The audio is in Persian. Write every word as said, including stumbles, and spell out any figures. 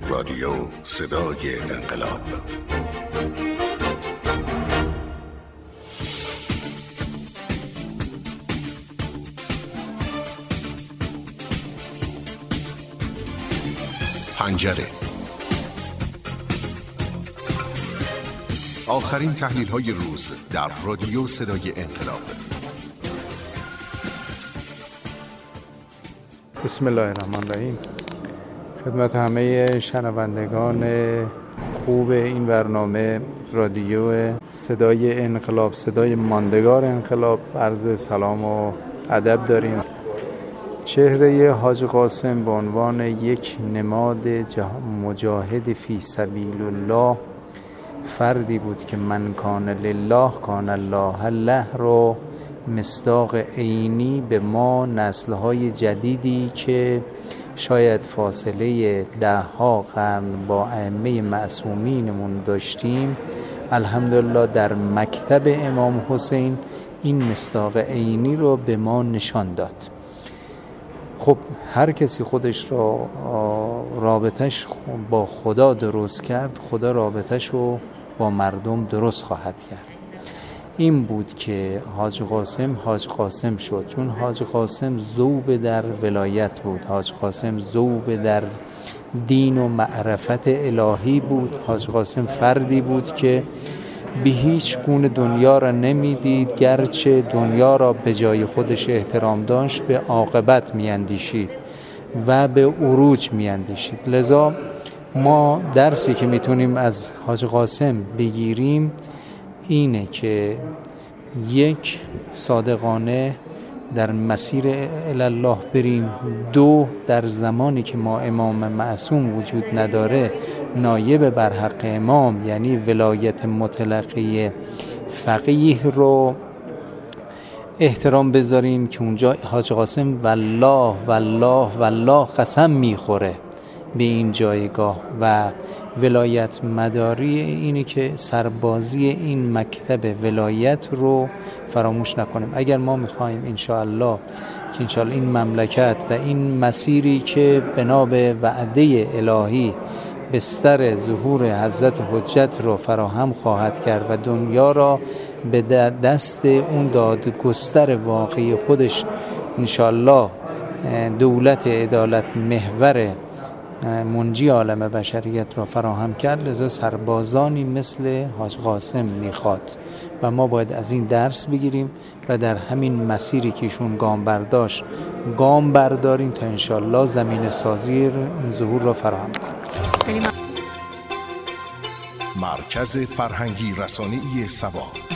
رادیو صدای انقلاب. پنجره. آخرین تحلیل های روز در رادیو صدای انقلاب. بسم الله الرحمن الرحیم. خدمت همه شنوندگان خوب این برنامه رادیو صدای انقلاب، صدای ماندگار انقلاب، عرض سلام و ادب داریم. چهره حاج قاسم به عنوان یک نماد مجاهد فی سبیل الله، فردی بود که من کان لله کان الله له رو مصداق عینی به ما نسل‌های جدیدی که شاید فاصله ده ها قرن با ائمه معصومینمون داشتیم، الحمدلله در مکتب امام حسین این مصداق عینی رو به ما نشان داد. خب هر کسی خودش را رابطش با خدا درست کرد، خدا رابطش رو با مردم درست خواهد کرد. این بود که حاج قاسم حاج قاسم شد، چون حاج قاسم ذوب در ولایت بود، حاج قاسم ذوب در دین و معرفت الهی بود. حاج قاسم فردی بود که به هیچ گونه دنیا را نمیدید، گرچه دنیا را به جای خودش احترام داشت، به عاقبت میاندیشید و به عروج میاندیشید. لذا ما درسی که میتونیم از حاج قاسم بگیریم اینه که یک، صادقانه در مسیر الله بریم. دو، در زمانی که ما امام معصوم وجود نداره نایب بر حق امام یعنی ولایت مطلقه فقیه رو احترام بذاریم که اونجا حاج قاسم والله والله والله قسم میخوره به این جایگاه. و ولایت مداری اینه که سربازی این مکتب ولایت رو فراموش نکنیم. اگر ما میخوایم انشاءالله که انشاءالله این مملکت و این مسیری که بنا به وعده الهی بستر ظهور حضرت حجت رو فراهم خواهد کرد و دنیا را به دست اون دادگستر واقعی خودش انشاءالله دولت عدالت محور منجی عالم بشریت را فراهم کرد، لذا سربازانی مثل حاج قاسم میخواد و ما باید از این درس بگیریم و در همین مسیری که ایشون گام برداشت گام برداریم تا انشاءالله زمین سازی ظهور را فراهم کنیم. مرکز فرهنگی رسانه‌ای سبا.